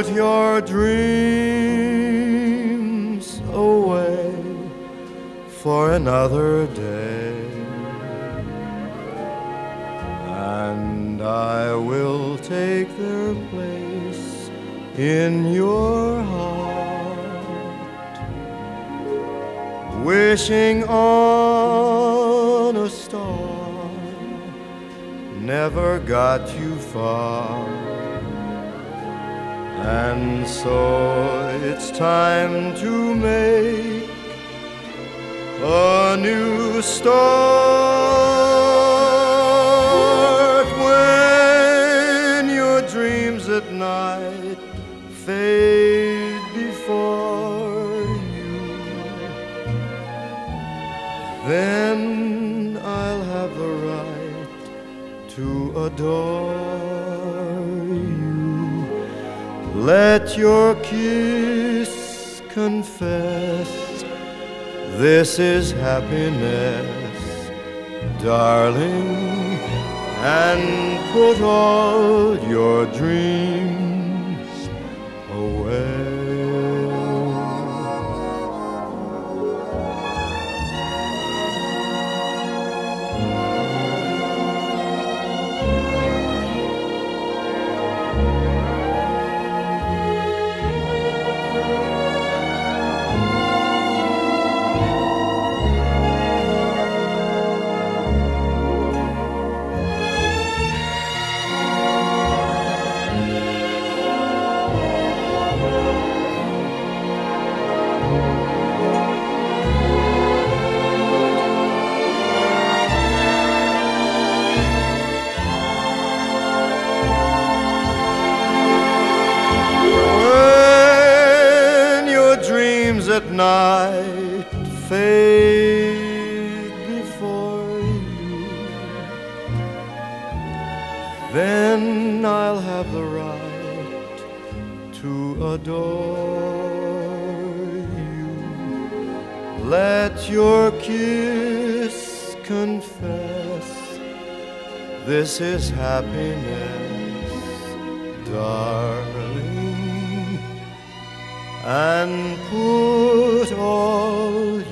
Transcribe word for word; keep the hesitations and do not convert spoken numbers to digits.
put your dreams away for another day, and I will take their place in your heart, wishing on a star never got you far. And so it's time to make a new start. When your dreams at night fade before you, then I'll have the right to adore you. Let your kiss confess this is happiness, darling, and put all your dreams away. At night fade before you, then I'll have the right to adore you. Let your kiss confess this is happiness, darling, and put all